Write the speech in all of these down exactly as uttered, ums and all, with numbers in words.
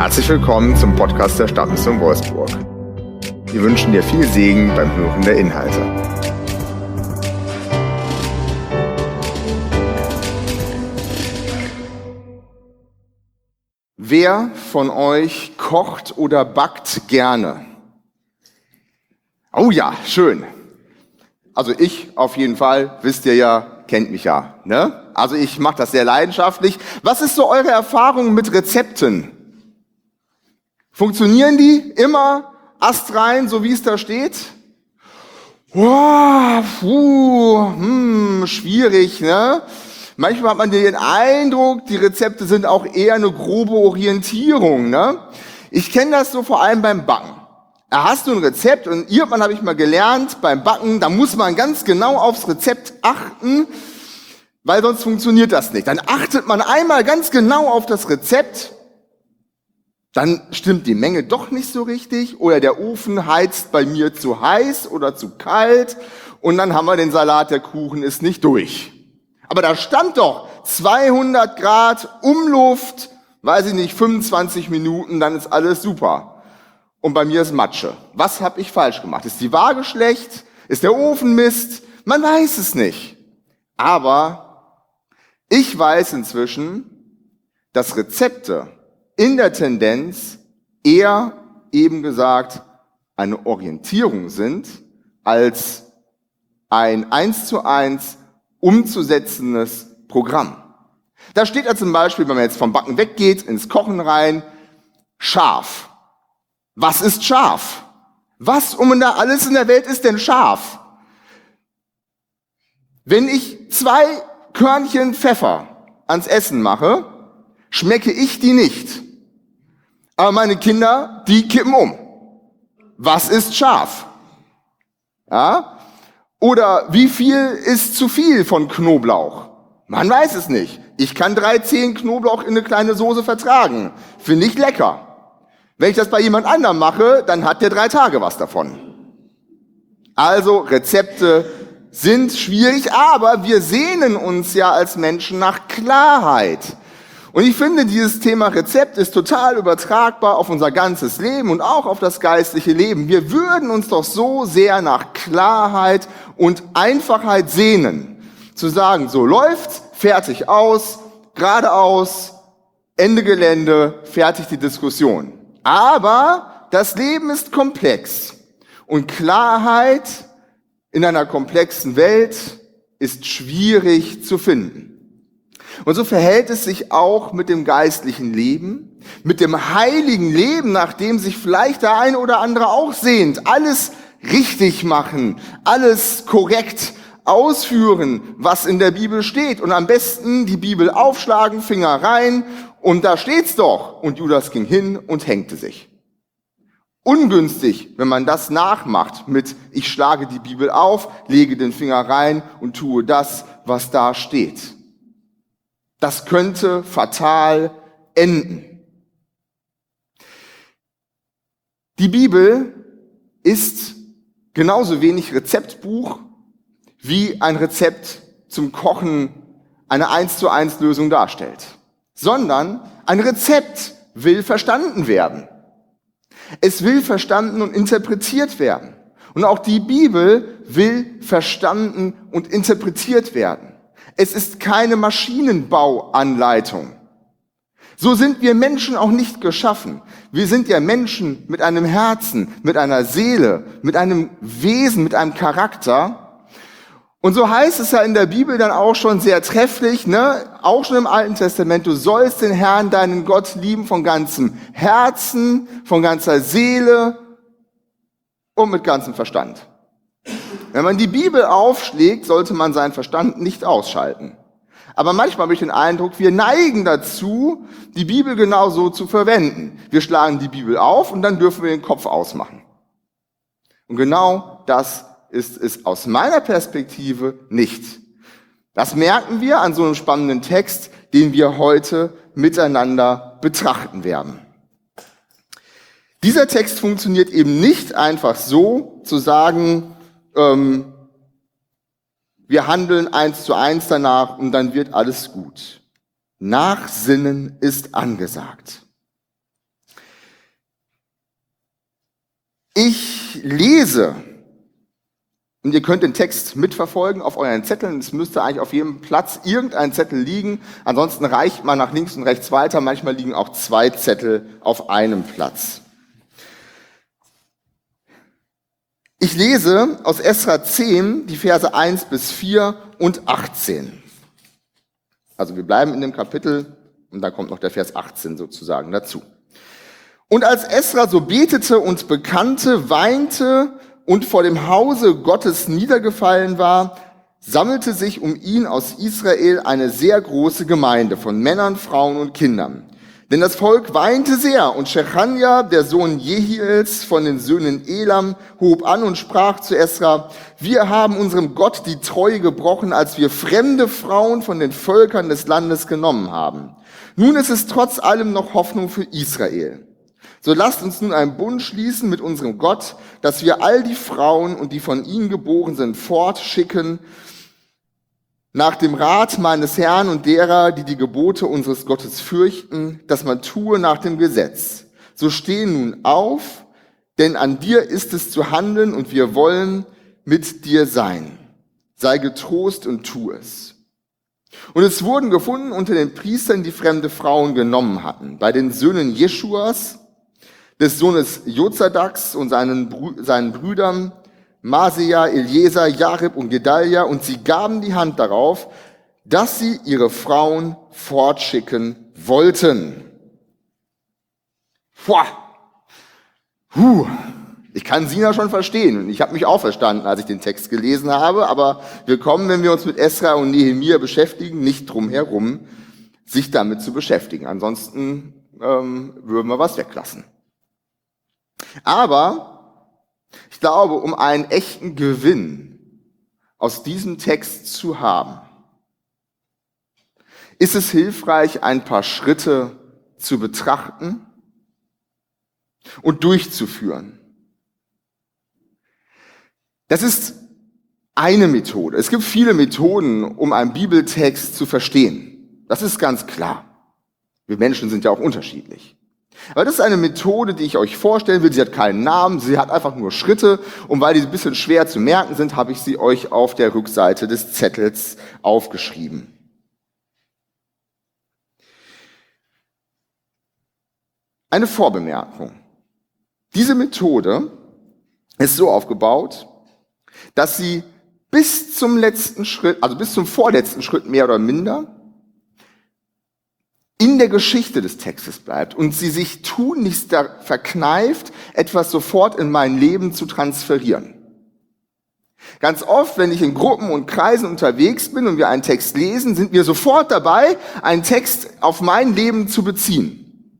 Herzlich willkommen zum Podcast der Stadtmission Wolfsburg. Wir wünschen dir viel Segen beim Hören der Inhalte. Wer von euch kocht oder backt gerne? Oh ja, schön. Also ich auf jeden Fall, wisst ihr ja, kennt mich ja, ne? Also ich mache das sehr leidenschaftlich. Was ist so eure Erfahrung mit Rezepten? Funktionieren die immer astrein, so wie es da steht? Wow, puh, hm, schwierig, ne? Manchmal hat man den Eindruck, die Rezepte sind auch eher eine grobe Orientierung, ne? Ich kenne das so vor allem beim Backen. Da hast du ein Rezept und irgendwann habe ich mal gelernt, beim Backen, da muss man ganz genau aufs Rezept achten, weil sonst funktioniert das nicht. Dann achtet man einmal ganz genau auf das Rezept, dann stimmt die Menge doch nicht so richtig oder der Ofen heizt bei mir zu heiß oder zu kalt und dann haben wir den Salat, der Kuchen ist nicht durch. Aber da stand doch zweihundert Grad Umluft, weiß ich nicht, fünfundzwanzig Minuten, dann ist alles super. Und bei mir ist Matsche. Was habe ich falsch gemacht? Ist die Waage schlecht? Ist der Ofen Mist? Man weiß es nicht. Aber ich weiß inzwischen, dass Rezepte in der Tendenz eher eben gesagt eine Orientierung sind als ein eins zu eins umzusetzendes Programm. Da steht ja zum Beispiel, wenn man jetzt vom Backen weggeht, ins Kochen rein, scharf. Was ist scharf? Was um da alles in der Welt ist denn scharf? Wenn ich zwei Körnchen Pfeffer ans Essen mache, schmecke ich die nicht. Aber meine Kinder, die kippen um. Was ist scharf? Ja? Oder wie viel ist zu viel von Knoblauch? Man weiß es nicht. Ich kann drei Zehen Knoblauch in eine kleine Soße vertragen. Finde ich lecker. Wenn ich das bei jemand anderem mache, dann hat der drei Tage was davon. Also Rezepte sind schwierig, aber wir sehnen uns ja als Menschen nach Klarheit. Und ich finde, dieses Thema Rezept ist total übertragbar auf unser ganzes Leben und auch auf das geistliche Leben. Wir würden uns doch so sehr nach Klarheit und Einfachheit sehnen. Zu sagen, so läuft's, fertig aus, geradeaus, Ende Gelände, fertig die Diskussion. Aber das Leben ist komplex. Und Klarheit in einer komplexen Welt ist schwierig zu finden. Und so verhält es sich auch mit dem geistlichen Leben, mit dem heiligen Leben, nach dem sich vielleicht der eine oder andere auch sehnt. Alles richtig machen, alles korrekt ausführen, was in der Bibel steht. Und am besten die Bibel aufschlagen, Finger rein und da steht's doch. Und Judas ging hin und hängte sich. Ungünstig, wenn man das nachmacht mit ich schlage die Bibel auf, lege den Finger rein und tue das, was da steht. Das könnte fatal enden. Die Bibel ist genauso wenig Rezeptbuch wie ein Rezept zum Kochen eine eins zu eins Lösung darstellt, sondern ein Rezept will verstanden werden. Es will verstanden und interpretiert werden. Und auch die Bibel will verstanden und interpretiert werden. Es ist keine Maschinenbauanleitung. So sind wir Menschen auch nicht geschaffen. Wir sind ja Menschen mit einem Herzen, mit einer Seele, mit einem Wesen, mit einem Charakter. Und so heißt es ja in der Bibel dann auch schon sehr trefflich, ne? Auch schon im Alten Testament, du sollst den Herrn, deinen Gott lieben von ganzem Herzen, von ganzer Seele und mit ganzem Verstand. Wenn man die Bibel aufschlägt, sollte man seinen Verstand nicht ausschalten. Aber manchmal habe ich den Eindruck, wir neigen dazu, die Bibel genau so zu verwenden. Wir schlagen die Bibel auf und dann dürfen wir den Kopf ausmachen. Und genau das ist es aus meiner Perspektive nicht. Das merken wir an so einem spannenden Text, den wir heute miteinander betrachten werden. Dieser Text funktioniert eben nicht einfach so, zu sagen, ähm, wir handeln eins zu eins danach und dann wird alles gut. Nachsinnen ist angesagt. Ich lese, und ihr könnt den Text mitverfolgen auf euren Zetteln. Es müsste eigentlich auf jedem Platz irgendein Zettel liegen. Ansonsten reicht man nach links und rechts weiter. Manchmal liegen auch zwei Zettel auf einem Platz. Ich lese aus Esra zehn die Verse eins bis vier und achtzehn. Also wir bleiben in dem Kapitel und da kommt noch der Vers achtzehn sozusagen dazu. Und als Esra so betete und bekannte, weinte und vor dem Hause Gottes niedergefallen war, sammelte sich um ihn aus Israel eine sehr große Gemeinde von Männern, Frauen und Kindern. Denn das Volk weinte sehr, und Schechanja, der Sohn Jehiels von den Söhnen Elam, hob an und sprach zu Esra: Wir haben unserem Gott die Treue gebrochen, als wir fremde Frauen von den Völkern des Landes genommen haben. Nun ist es trotz allem noch Hoffnung für Israel. So lasst uns nun einen Bund schließen mit unserem Gott, dass wir all die Frauen und die von ihnen geboren sind fortschicken, nach dem Rat meines Herrn und derer, die die Gebote unseres Gottes fürchten, dass man tue nach dem Gesetz. So steh nun auf, denn an dir ist es zu handeln und wir wollen mit dir sein. Sei getrost und tu es. Und es wurden gefunden unter den Priestern, die fremde Frauen genommen hatten, bei den Söhnen Jeschuas, des Sohnes Jozadaks und seinen, Brü- seinen Brüdern, Maseja, Eliezer, Jarib und Gedalia, und sie gaben die Hand darauf, dass sie ihre Frauen fortschicken wollten. Boah. Huh. Ich kann Sina schon verstehen und ich habe mich auch verstanden, als ich den Text gelesen habe, aber wir kommen, wenn wir uns mit Esra und Nehemia beschäftigen, nicht drum herum, sich damit zu beschäftigen. Ansonsten ähm, würden wir was weglassen. Aber ich glaube, um einen echten Gewinn aus diesem Text zu haben, ist es hilfreich, ein paar Schritte zu betrachten und durchzuführen. Das ist eine Methode. Es gibt viele Methoden, um einen Bibeltext zu verstehen. Das ist ganz klar. Wir Menschen sind ja auch unterschiedlich. Aber das ist eine Methode, die ich euch vorstellen will. Sie hat keinen Namen, sie hat einfach nur Schritte. Und weil die ein bisschen schwer zu merken sind, habe ich sie euch auf der Rückseite des Zettels aufgeschrieben. Eine Vorbemerkung. Diese Methode ist so aufgebaut, dass sie bis zum letzten Schritt, also bis zum vorletzten Schritt mehr oder minder, in der Geschichte des Textes bleibt und sie sich tunlichst da verkneift, etwas sofort in mein Leben zu transferieren. Ganz oft, wenn ich in Gruppen und Kreisen unterwegs bin und wir einen Text lesen, sind wir sofort dabei, einen Text auf mein Leben zu beziehen.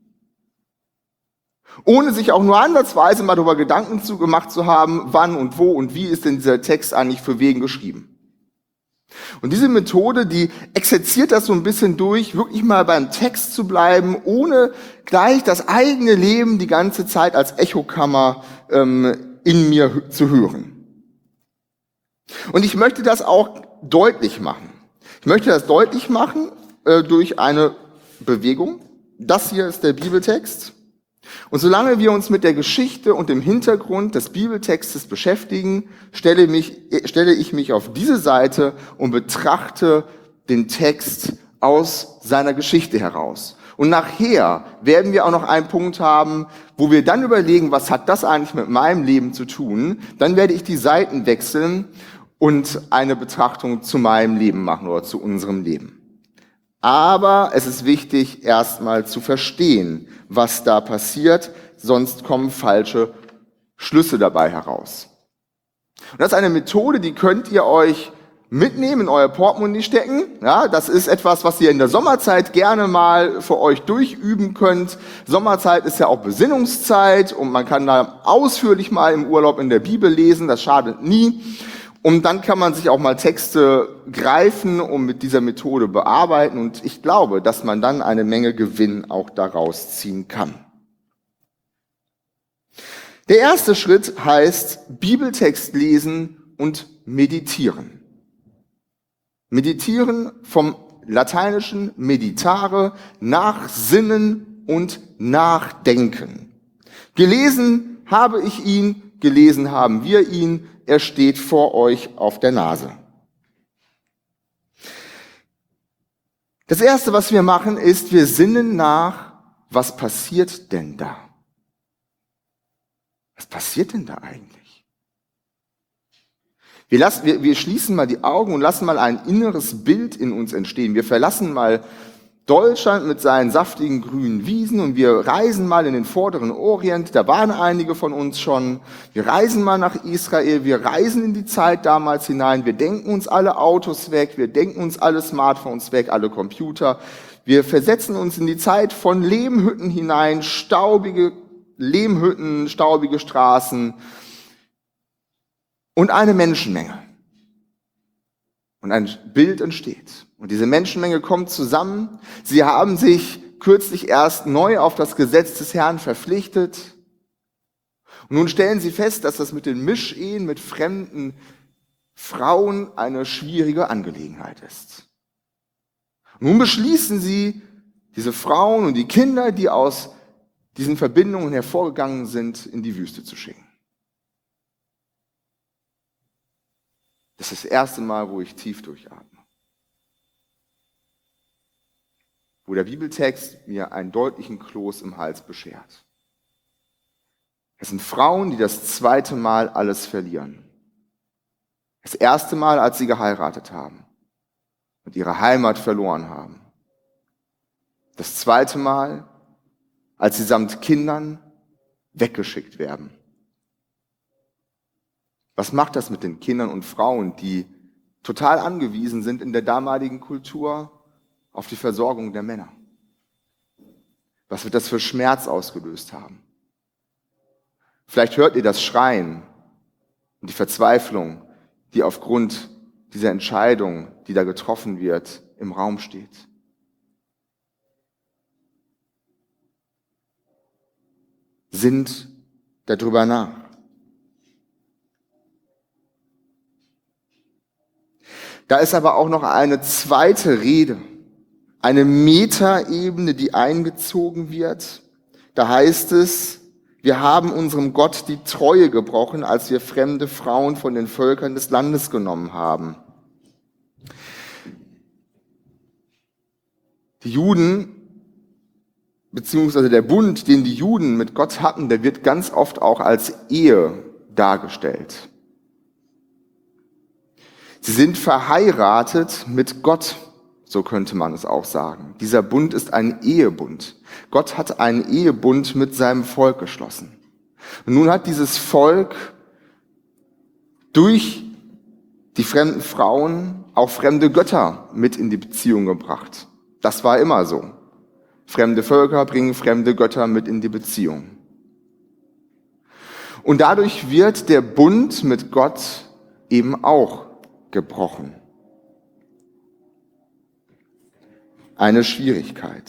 Ohne sich auch nur ansatzweise mal darüber Gedanken zu gemacht zu haben, wann und wo und wie ist denn dieser Text eigentlich für wen geschrieben. Und diese Methode, die exerziert das so ein bisschen durch, wirklich mal beim Text zu bleiben, ohne gleich das eigene Leben die ganze Zeit als Echokammer ähm, in mir zu hören. Und ich möchte das auch deutlich machen. Ich möchte das deutlich machen äh, durch eine Bewegung. Das hier ist der Bibeltext. Und solange wir uns mit der Geschichte und dem Hintergrund des Bibeltextes beschäftigen, stelle, mich, stelle ich mich auf diese Seite und betrachte den Text aus seiner Geschichte heraus. Und nachher werden wir auch noch einen Punkt haben, wo wir dann überlegen, was hat das eigentlich mit meinem Leben zu tun? Dann werde ich die Seiten wechseln und eine Betrachtung zu meinem Leben machen oder zu unserem Leben. Aber es ist wichtig, erstmal zu verstehen, was da passiert, sonst kommen falsche Schlüsse dabei heraus. Und das ist eine Methode, die könnt ihr euch mitnehmen, in euer Portemonnaie stecken. Ja, das ist etwas, was ihr in der Sommerzeit gerne mal für euch durchüben könnt. Sommerzeit ist ja auch Besinnungszeit und man kann da ausführlich mal im Urlaub in der Bibel lesen, das schadet nie. Und dann kann man sich auch mal Texte greifen und mit dieser Methode bearbeiten. Und ich glaube, dass man dann eine Menge Gewinn auch daraus ziehen kann. Der erste Schritt heißt Bibeltext lesen und meditieren. Meditieren vom lateinischen meditare, nachsinnen und nachdenken. Gelesen habe ich ihn gelesen haben wir ihn, er steht vor euch auf der Nase. Das Erste, was wir machen, ist, wir sinnen nach, was passiert denn da? Was passiert denn da eigentlich? Wir, lassen, wir, wir schließen mal die Augen und lassen mal ein inneres Bild in uns entstehen. Wir verlassen mal Deutschland mit seinen saftigen grünen Wiesen und wir reisen mal in den vorderen Orient, da waren einige von uns schon. Wir reisen mal nach Israel, wir reisen in die Zeit damals hinein, wir denken uns alle Autos weg, wir denken uns alle Smartphones weg, alle Computer. Wir versetzen uns in die Zeit von Lehmhütten hinein, staubige Lehmhütten, staubige Straßen und eine Menschenmenge. Und ein Bild entsteht. Und diese Menschenmenge kommt zusammen. Sie haben sich kürzlich erst neu auf das Gesetz des Herrn verpflichtet. Und nun stellen sie fest, dass das mit den Mischehen mit fremden Frauen eine schwierige Angelegenheit ist. Und nun beschließen sie, diese Frauen und die Kinder, die aus diesen Verbindungen hervorgegangen sind, in die Wüste zu schicken. Das ist das erste Mal, wo ich tief durchatme. Wo der Bibeltext mir einen deutlichen Kloß im Hals beschert. Es sind Frauen, die das zweite Mal alles verlieren. Das erste Mal, als sie geheiratet haben und ihre Heimat verloren haben. Das zweite Mal, als sie samt Kindern weggeschickt werden. Was macht das mit den Kindern und Frauen, die total angewiesen sind in der damaligen Kultur auf die Versorgung der Männer? Was wird das für Schmerz ausgelöst haben? Vielleicht hört ihr das Schreien und die Verzweiflung, die aufgrund dieser Entscheidung, die da getroffen wird, im Raum steht. Sinnt darüber nach. Da ist aber auch noch eine zweite Rede, eine Metaebene, die eingezogen wird. Da heißt es, wir haben unserem Gott die Treue gebrochen, als wir fremde Frauen von den Völkern des Landes genommen haben. Die Juden, beziehungsweise der Bund, den die Juden mit Gott hatten, der wird ganz oft auch als Ehe dargestellt. Sie sind verheiratet mit Gott, so könnte man es auch sagen. Dieser Bund ist ein Ehebund. Gott hat einen Ehebund mit seinem Volk geschlossen. Und nun hat dieses Volk durch die fremden Frauen auch fremde Götter mit in die Beziehung gebracht. Das war immer so. Fremde Völker bringen fremde Götter mit in die Beziehung. Und dadurch wird der Bund mit Gott eben auch gebrochen. Eine Schwierigkeit.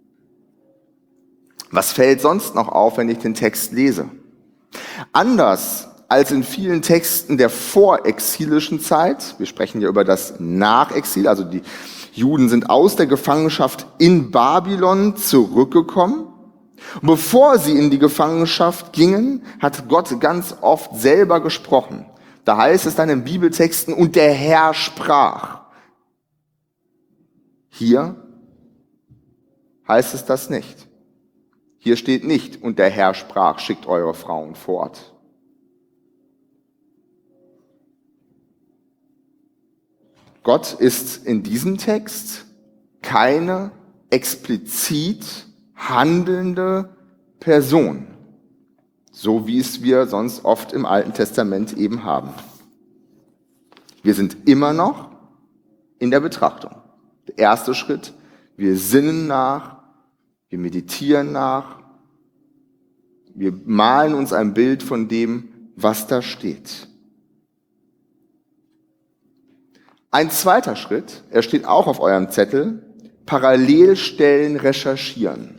Was fällt sonst noch auf, wenn ich den Text lese? Anders als in vielen Texten der vorexilischen Zeit, wir sprechen ja über das Nachexil, also die Juden sind aus der Gefangenschaft in Babylon zurückgekommen. Und bevor sie in die Gefangenschaft gingen, hat Gott ganz oft selber gesprochen. Da heißt es dann in Bibeltexten, und der Herr sprach. Hier heißt es das nicht. Hier steht nicht, und der Herr sprach, schickt eure Frauen fort. Gott ist in diesem Text keine explizit handelnde Person, so wie es wir sonst oft im Alten Testament eben haben. Wir sind immer noch in der Betrachtung. Der erste Schritt, wir sinnen nach, wir meditieren nach, wir malen uns ein Bild von dem, was da steht. Ein zweiter Schritt, er steht auch auf eurem Zettel, Parallelstellen recherchieren.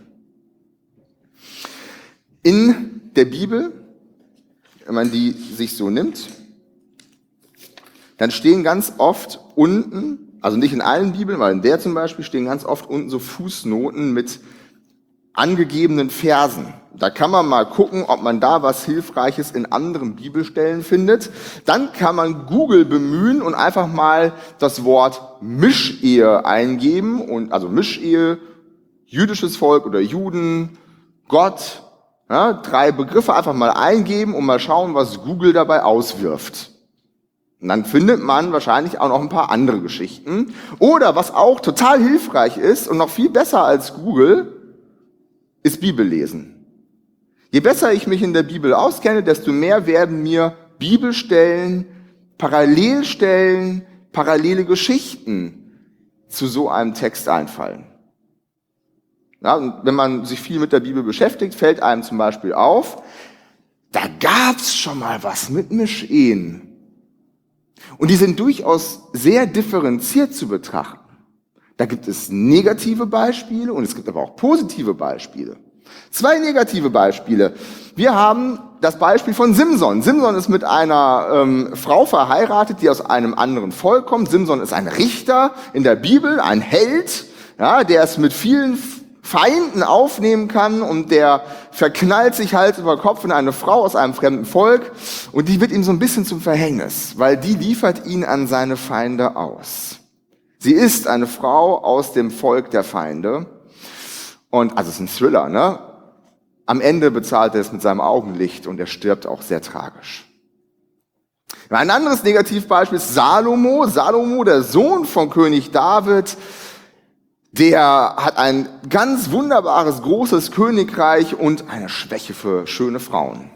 In der Bibel, wenn man die sich so nimmt, dann stehen ganz oft unten, also nicht in allen Bibeln, weil in der zum Beispiel stehen ganz oft unten so Fußnoten mit angegebenen Versen. Da kann man mal gucken, ob man da was Hilfreiches in anderen Bibelstellen findet. Dann kann man Google bemühen und einfach mal das Wort Mischehe eingeben. Und also Mischehe, jüdisches Volk oder Juden, Gott, ja, drei Begriffe einfach mal eingeben und mal schauen, was Google dabei auswirft. Und dann findet man wahrscheinlich auch noch ein paar andere Geschichten. Oder was auch total hilfreich ist und noch viel besser als Google, ist Bibellesen. Je besser ich mich in der Bibel auskenne, desto mehr werden mir Bibelstellen, Parallelstellen, parallele Geschichten zu so einem Text einfallen. Ja, und wenn man sich viel mit der Bibel beschäftigt, fällt einem zum Beispiel auf, da gab's schon mal was mit Mischehen. Und die sind durchaus sehr differenziert zu betrachten. Da gibt es negative Beispiele und es gibt aber auch positive Beispiele. Zwei negative Beispiele. Wir haben das Beispiel von Simson. Simson ist mit einer ähm, Frau verheiratet, die aus einem anderen Volk kommt. Simson ist ein Richter in der Bibel, ein Held, ja, der es mit vielen Feinden aufnehmen kann und der verknallt sich Hals über Kopf in eine Frau aus einem fremden Volk und die wird ihm so ein bisschen zum Verhängnis, weil die liefert ihn an seine Feinde aus. Sie ist eine Frau aus dem Volk der Feinde und also es ist ein Thriller, ne? Am Ende bezahlt er es mit seinem Augenlicht und er stirbt auch sehr tragisch. Ein anderes Negativbeispiel ist Salomo. Salomo, der Sohn von König David, der hat ein ganz wunderbares, großes Königreich und eine Schwäche für schöne Frauen.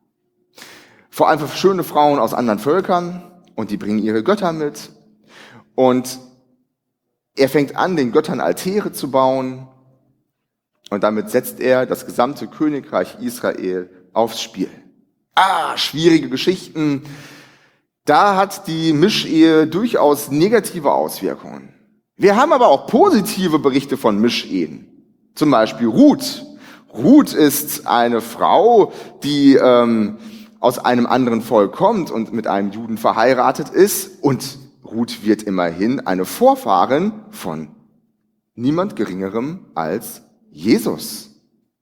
Vor allem für schöne Frauen aus anderen Völkern und die bringen ihre Götter mit. Und er fängt an, den Göttern Altäre zu bauen und damit setzt er das gesamte Königreich Israel aufs Spiel. Ah, schwierige Geschichten. Da hat die Mischehe durchaus negative Auswirkungen. Wir haben aber auch positive Berichte von Mischehen. Zum Beispiel Ruth. Ruth ist eine Frau, die ähm, aus einem anderen Volk kommt und mit einem Juden verheiratet ist. Und Ruth wird immerhin eine Vorfahrin von niemand Geringerem als Jesus.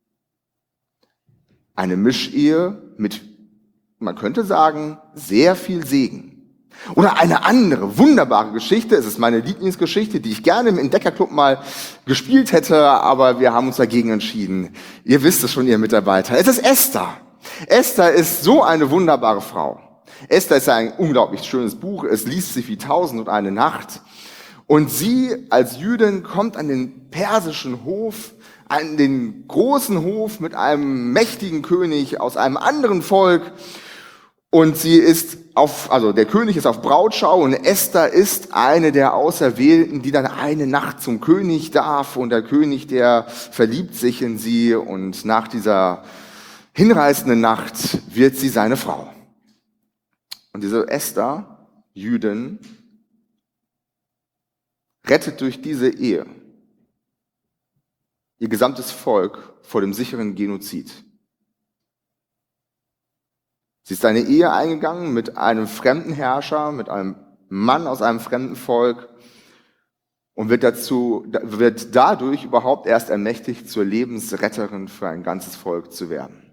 Eine Mischehe mit, man könnte sagen, sehr viel Segen. Oder eine andere wunderbare Geschichte, es ist meine Lieblingsgeschichte, die ich gerne im Entdeckerclub mal gespielt hätte, aber wir haben uns dagegen entschieden. Ihr wisst es schon, ihr Mitarbeiter. Es ist Esther. Esther ist so eine wunderbare Frau. Esther ist ein unglaublich schönes Buch, es liest sich wie Tausend und eine Nacht. Und sie als Jüdin kommt an den persischen Hof, an den großen Hof mit einem mächtigen König aus einem anderen Volk. Und sie ist auf, also der König ist auf Brautschau und Esther ist eine der Auserwählten, die dann eine Nacht zum König darf und der König, der verliebt sich in sie und nach dieser hinreißenden Nacht wird sie seine Frau. Und diese Esther, Jüdin, rettet durch diese Ehe ihr gesamtes Volk vor dem sicheren Genozid. Sie ist eine Ehe eingegangen mit einem fremden Herrscher, mit einem Mann aus einem fremden Volk und wird dazu, wird dadurch überhaupt erst ermächtigt, zur Lebensretterin für ein ganzes Volk zu werden.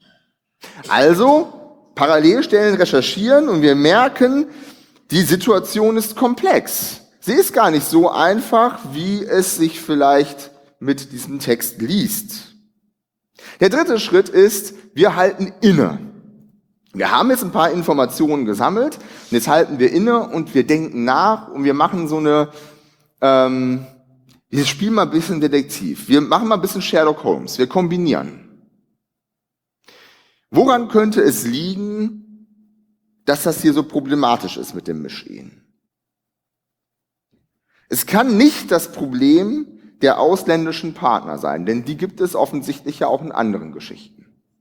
Also, Parallelstellen recherchieren und wir merken, die Situation ist komplex. Sie ist gar nicht so einfach, wie es sich vielleicht mit diesem Text liest. Der dritte Schritt ist, wir halten inne. Wir haben jetzt ein paar Informationen gesammelt und jetzt halten wir inne und wir denken nach und wir machen so eine, ähm, wir spielen mal ein bisschen Detektiv, wir machen mal ein bisschen Sherlock Holmes, wir kombinieren. Woran könnte es liegen, dass das hier so problematisch ist mit dem Mischehen? Es kann nicht das Problem der ausländischen Partner sein, denn die gibt es offensichtlich ja auch in anderen Geschichten.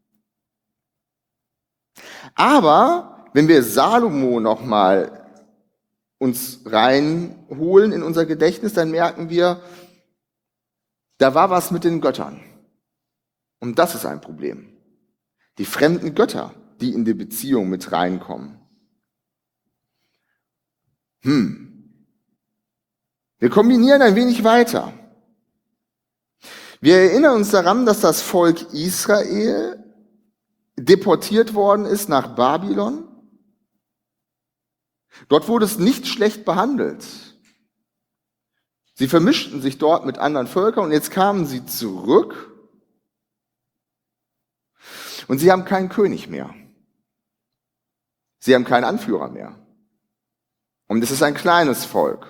Aber wenn wir Salomo nochmal uns reinholen in unser Gedächtnis, dann merken wir, da war was mit den Göttern. Und das ist ein Problem. Die fremden Götter, die in die Beziehung mit reinkommen. Hm. Wir kombinieren ein wenig weiter. Wir erinnern uns daran, dass das Volk Israel deportiert worden ist nach Babylon. Dort wurde es nicht schlecht behandelt. Sie vermischten sich dort mit anderen Völkern und jetzt kamen sie zurück und sie haben keinen König mehr. Sie haben keinen Anführer mehr. Und es ist ein kleines Volk.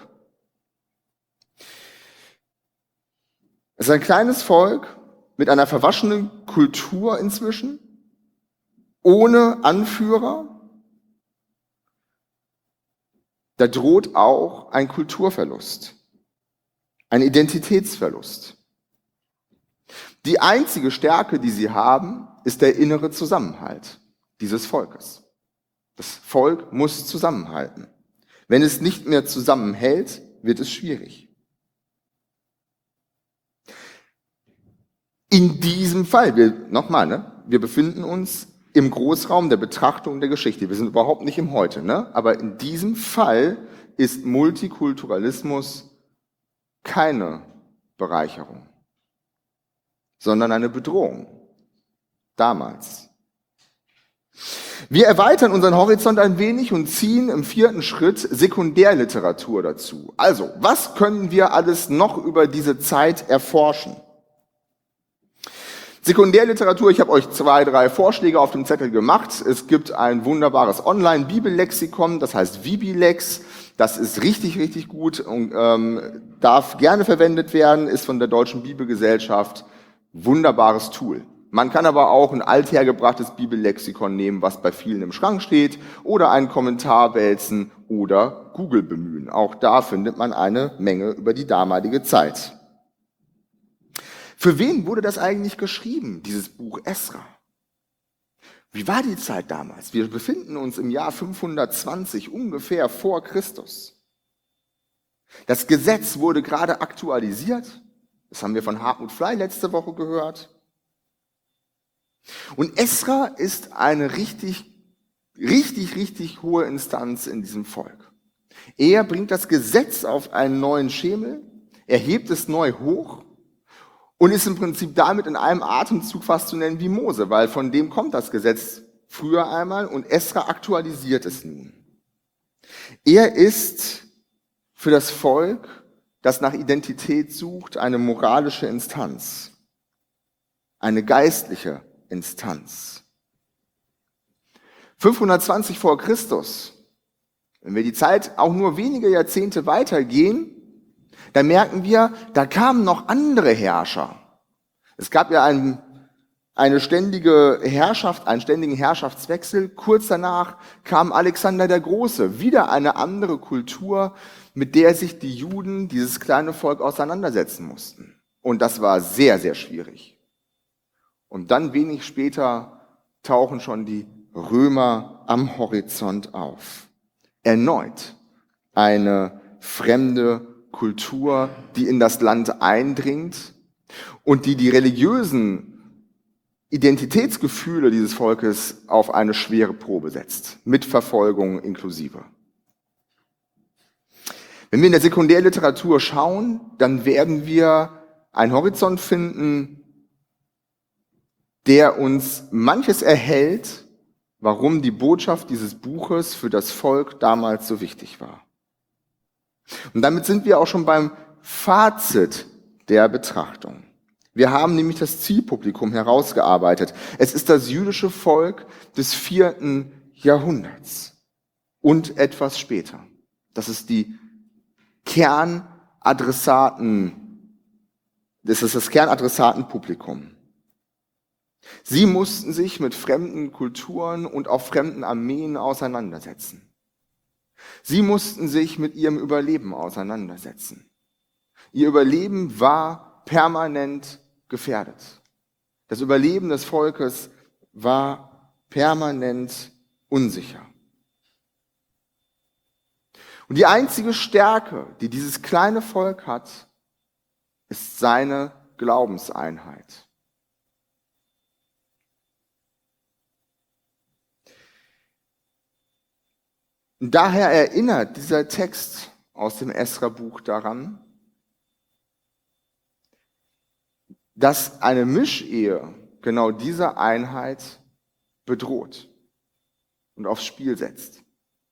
Es ist ein kleines Volk mit einer verwaschenen Kultur inzwischen, ohne Anführer. Da droht auch ein Kulturverlust, ein Identitätsverlust. Die einzige Stärke, die sie haben, ist der innere Zusammenhalt dieses Volkes. Das Volk muss zusammenhalten. Wenn es nicht mehr zusammenhält, wird es schwierig. In diesem Fall, wir, nochmal, ne, wir befinden uns im Großraum der Betrachtung der Geschichte. Wir sind überhaupt nicht im Heute, ne? Aber in diesem Fall ist Multikulturalismus keine Bereicherung, sondern eine Bedrohung. Damals. Wir erweitern unseren Horizont ein wenig und ziehen im vierten Schritt Sekundärliteratur dazu. Also, was können wir alles noch über diese Zeit erforschen? Sekundärliteratur, ich habe euch zwei, drei Vorschläge auf dem Zettel gemacht. Es gibt ein wunderbares Online-Bibellexikon, das heißt Vibilex. Das ist richtig, richtig gut und ähm, darf gerne verwendet werden, ist von der Deutschen Bibelgesellschaft. Wunderbares Tool. Man kann aber auch ein althergebrachtes Bibellexikon nehmen, was bei vielen im Schrank steht, oder einen Kommentar wälzen oder Google bemühen. Auch da findet man eine Menge über die damalige Zeit. Für wen wurde das eigentlich geschrieben, dieses Buch Esra? Wie war die Zeit damals? Wir befinden uns im Jahr fünfhundertzwanzig, ungefähr vor Christus. Das Gesetz wurde gerade aktualisiert. Das haben wir von Hartmut Fley letzte Woche gehört. Und Esra ist eine richtig, richtig, richtig hohe Instanz in diesem Volk. Er bringt das Gesetz auf einen neuen Schemel, er hebt es neu hoch und ist im Prinzip damit in einem Atemzug fast zu nennen wie Mose, weil von dem kommt das Gesetz früher einmal und Esra aktualisiert es nun. Er ist für das Volk, das nach Identität sucht, eine moralische Instanz, eine geistliche Instanz. fünfhundertzwanzig vor Christus, wenn wir die Zeit auch nur wenige Jahrzehnte weitergehen, dann merken wir, da kamen noch andere Herrscher. Es gab ja ein, eine ständige Herrschaft, einen ständigen Herrschaftswechsel. Kurz danach kam Alexander der Große, wieder eine andere Kultur, mit der sich die Juden, dieses kleine Volk, auseinandersetzen mussten. Und das war sehr, sehr schwierig. Und dann wenig später tauchen schon die Römer am Horizont auf. Erneut eine fremde Kultur, die in das Land eindringt und die die religiösen Identitätsgefühle dieses Volkes auf eine schwere Probe setzt, mit Verfolgung inklusive. Wenn wir in der Sekundärliteratur schauen, dann werden wir einen Horizont finden, der uns manches erhält, warum die Botschaft dieses Buches für das Volk damals so wichtig war. Und damit sind wir auch schon beim Fazit der Betrachtung. Wir haben nämlich das Zielpublikum herausgearbeitet. Es ist das jüdische Volk des vierten Jahrhunderts und etwas später. Das ist die Kernadressaten, das ist das Kernadressatenpublikum. Sie mussten sich mit fremden Kulturen und auch fremden Armeen auseinandersetzen. Sie mussten sich mit ihrem Überleben auseinandersetzen. Ihr Überleben war permanent gefährdet. Das Überleben des Volkes war permanent unsicher. Und die einzige Stärke, die dieses kleine Volk hat, ist seine Glaubenseinheit. Und daher erinnert dieser Text aus dem Esra-Buch daran, dass eine Mischehe genau diese Einheit bedroht und aufs Spiel setzt.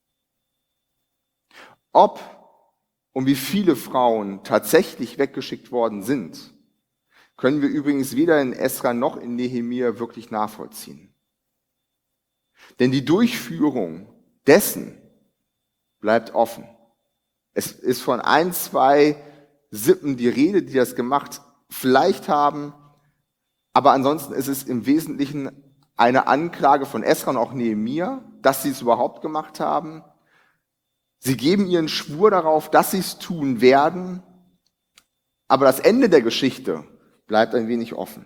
Ob und wie viele Frauen tatsächlich weggeschickt worden sind, können wir übrigens weder in Esra noch in Nehemia wirklich nachvollziehen. Denn die Durchführung dessen bleibt offen. Es ist von ein, zwei Sippen die Rede, die das gemacht vielleicht haben, aber ansonsten ist es im Wesentlichen eine Anklage von Esra und auch Nehemia, dass sie es überhaupt gemacht haben. Sie geben ihren Schwur darauf, dass sie es tun werden, aber das Ende der Geschichte bleibt ein wenig offen.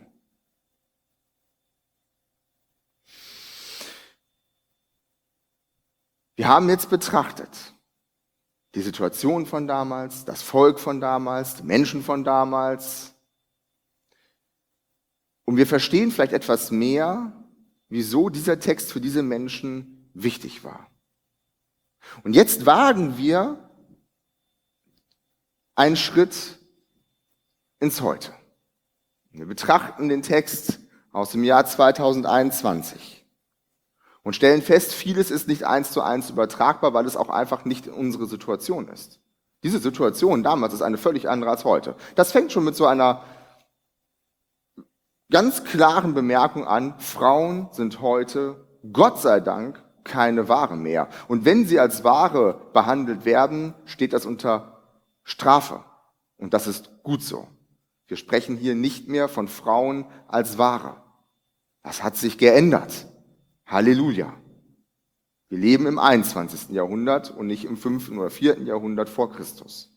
Wir haben jetzt betrachtet die Situation von damals, das Volk von damals, die Menschen von damals. Und wir verstehen vielleicht etwas mehr, wieso dieser Text für diese Menschen wichtig war. Und jetzt wagen wir einen Schritt ins Heute. Wir betrachten den Text aus dem Jahr zweitausendeinundzwanzig und stellen fest, vieles ist nicht eins zu eins übertragbar, weil es auch einfach nicht unsere Situation ist. Diese Situation damals ist eine völlig andere als heute. Das fängt schon mit so einer ganz klaren Bemerkung an: Frauen sind heute, Gott sei Dank, keine Ware mehr. Und wenn sie als Ware behandelt werden, steht das unter Strafe. Und das ist gut so. Wir sprechen hier nicht mehr von Frauen als Ware. Das hat sich geändert. Halleluja. Wir leben im einundzwanzigsten Jahrhundert und nicht im fünften oder vierten Jahrhundert vor Christus.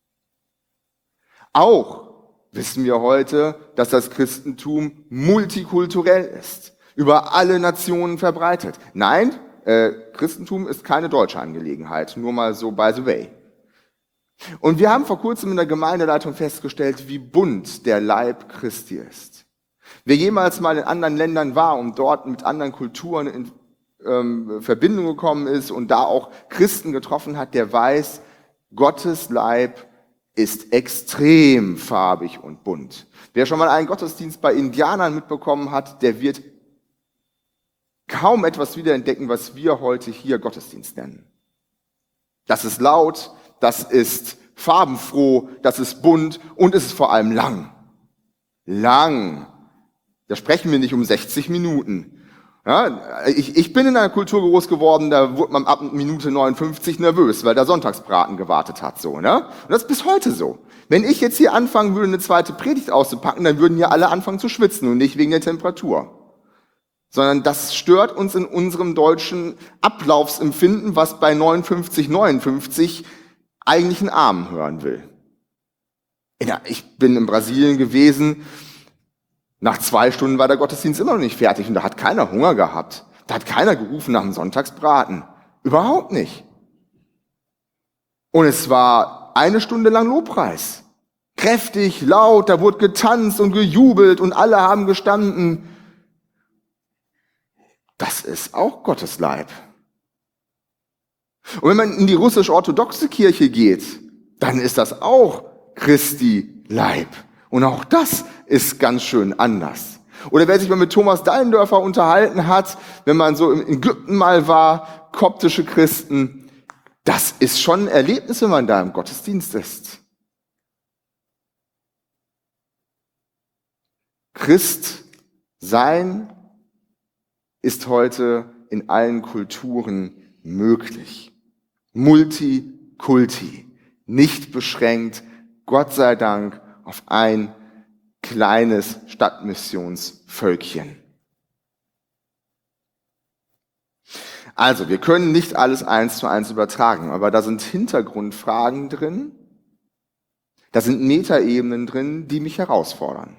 Auch wissen wir heute, dass das Christentum multikulturell ist, über alle Nationen verbreitet. Nein, äh, Christentum ist keine deutsche Angelegenheit, nur mal so by the way. Und wir haben vor kurzem in der Gemeindeleitung festgestellt, wie bunt der Leib Christi ist. Wer jemals mal in anderen Ländern war und dort mit anderen Kulturen in ähm, Verbindung gekommen ist und da auch Christen getroffen hat, der weiß, Gottes Leib ist extrem farbig und bunt. Wer schon mal einen Gottesdienst bei Indianern mitbekommen hat, der wird kaum etwas wiederentdecken, was wir heute hier Gottesdienst nennen. Das ist laut, das ist farbenfroh, das ist bunt und es ist vor allem lang. Lang. Da sprechen wir nicht um sechzig Minuten. Ja, ich, ich bin in einer Kultur groß geworden, da wurde man ab Minute neunundfünfzig nervös, weil der Sonntagsbraten gewartet hat. So, ne? Und das ist bis heute so. Wenn ich jetzt hier anfangen würde, eine zweite Predigt auszupacken, dann würden ja alle anfangen zu schwitzen und nicht wegen der Temperatur. Sondern das stört uns in unserem deutschen Ablaufsempfinden, was bei neunundfünfzig, neunundfünfzig eigentlich einen Amen hören will. Ja, ich bin in Brasilien gewesen. Nach zwei Stunden war der Gottesdienst immer noch nicht fertig und da hat keiner Hunger gehabt. Da hat keiner gerufen nach dem Sonntagsbraten. Überhaupt nicht. Und es war eine Stunde lang Lobpreis. Kräftig, laut, da wurde getanzt und gejubelt und alle haben gestanden. Das ist auch Gottes Leib. Und wenn man in die russisch-orthodoxe Kirche geht, dann ist das auch Christi Leib. Und auch das ist ganz schön anders. Oder wer sich mal mit Thomas Dallendörfer unterhalten hat, wenn man so in Ägypten mal war, koptische Christen, das ist schon ein Erlebnis, wenn man da im Gottesdienst ist. Christ sein ist heute in allen Kulturen möglich. Multikulti, nicht beschränkt, Gott sei Dank, auf ein kleines Stadtmissionsvölkchen. Also, wir können nicht alles eins zu eins übertragen, aber da sind Hintergrundfragen drin, da sind Metaebenen drin, die mich herausfordern,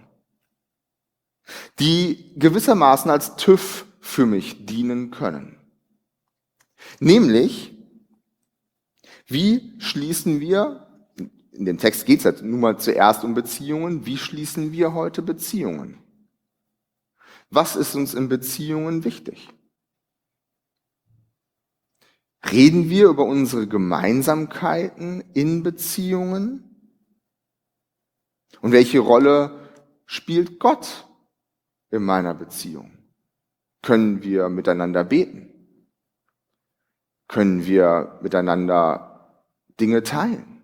die gewissermaßen als TÜV für mich dienen können. Nämlich, wie schließen wir, in dem Text geht es ja nun mal zuerst um Beziehungen, wie schließen wir heute Beziehungen? Was ist uns in Beziehungen wichtig? Reden wir über unsere Gemeinsamkeiten in Beziehungen? Und welche Rolle spielt Gott in meiner Beziehung? Können wir miteinander beten? Können wir miteinander Dinge teilen?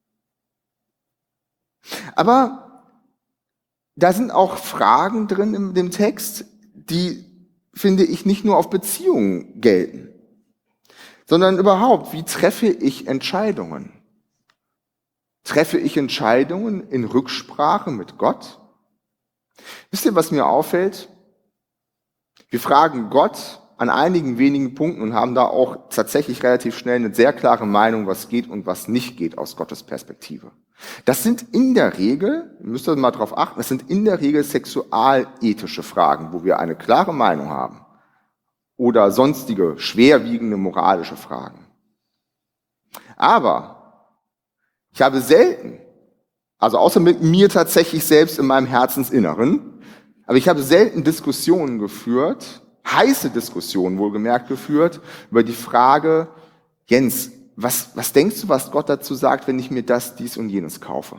Aber da sind auch Fragen drin in dem Text, die, finde ich, nicht nur auf Beziehungen gelten, sondern überhaupt, wie treffe ich Entscheidungen? Treffe ich Entscheidungen in Rücksprache mit Gott? Wisst ihr, was mir auffällt? Wir fragen Gott an einigen wenigen Punkten und haben da auch tatsächlich relativ schnell eine sehr klare Meinung, was geht und was nicht geht aus Gottes Perspektive. Das sind in der Regel, ihr müsst ihr mal drauf achten, das sind in der Regel sexualethische Fragen, wo wir eine klare Meinung haben. Oder sonstige, schwerwiegende moralische Fragen. Aber ich habe selten, also außer mit mir tatsächlich selbst in meinem Herzensinneren, aber ich habe selten Diskussionen geführt, heiße Diskussionen wohlgemerkt geführt, über die Frage, Jens, was, was denkst du, was Gott dazu sagt, wenn ich mir das, dies und jenes kaufe?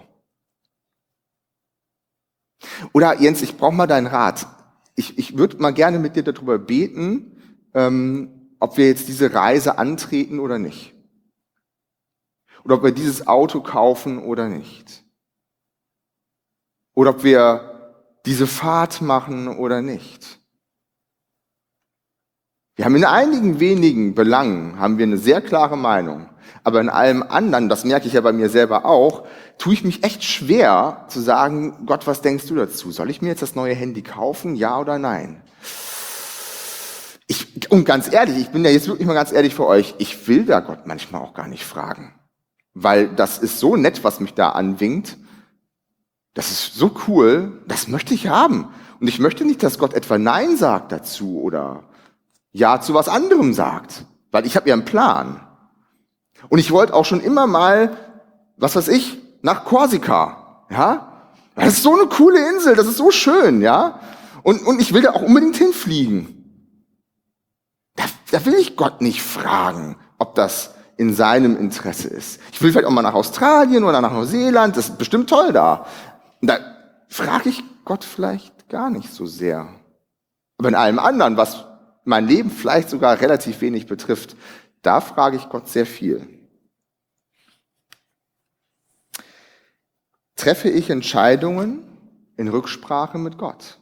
Oder Jens, ich brauche mal deinen Rat. Ich, ich würde mal gerne mit dir darüber beten, ähm, ob wir jetzt diese Reise antreten oder nicht. Oder ob wir dieses Auto kaufen oder nicht. Oder ob wir diese Fahrt machen oder nicht. Wir haben in einigen wenigen Belangen haben wir eine sehr klare Meinung. Aber in allem anderen, das merke ich ja bei mir selber auch, tue ich mich echt schwer zu sagen, Gott, was denkst du dazu? Soll ich mir jetzt das neue Handy kaufen? Ja oder nein? Ich, und ganz ehrlich, ich bin ja jetzt wirklich mal ganz ehrlich für euch, ich will da Gott manchmal auch gar nicht fragen. Weil das ist so nett, was mich da anwinkt. Das ist so cool, das möchte ich haben. Und ich möchte nicht, dass Gott etwa Nein sagt dazu oder Ja zu was anderem sagt. Weil ich habe ja einen Plan. Und ich wollte auch schon immer mal, was weiß ich, nach Korsika. Ja? Das ist so eine coole Insel, das ist so schön, ja. Und, und ich will da auch unbedingt hinfliegen. Da, da will ich Gott nicht fragen, ob das in seinem Interesse ist. Ich will vielleicht auch mal nach Australien oder nach Neuseeland, das ist bestimmt toll da. Und da frage ich Gott vielleicht gar nicht so sehr. Aber in allem anderen, was mein Leben vielleicht sogar relativ wenig betrifft, da frage ich Gott sehr viel. Treffe ich Entscheidungen in Rücksprache mit Gott?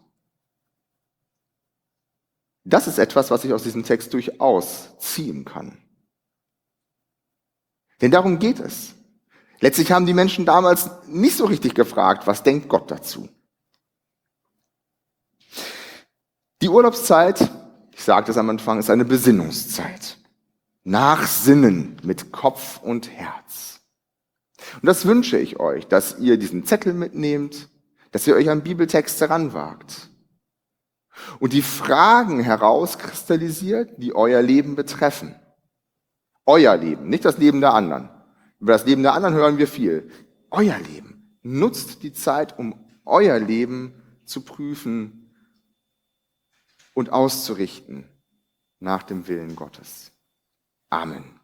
Das ist etwas, was ich aus diesem Text durchaus ziehen kann. Denn darum geht es. Letztlich haben die Menschen damals nicht so richtig gefragt, was denkt Gott dazu? Die Urlaubszeit, ich sagte es am Anfang, ist eine Besinnungszeit. Nachsinnen mit Kopf und Herz. Und das wünsche ich euch, dass ihr diesen Zettel mitnehmt, dass ihr euch an Bibeltexte ranwagt und die Fragen herauskristallisiert, die euer Leben betreffen. Euer Leben, nicht das Leben der anderen. Über das Leben der anderen hören wir viel. Euer Leben. Nutzt die Zeit, um euer Leben zu prüfen und auszurichten nach dem Willen Gottes. Amen.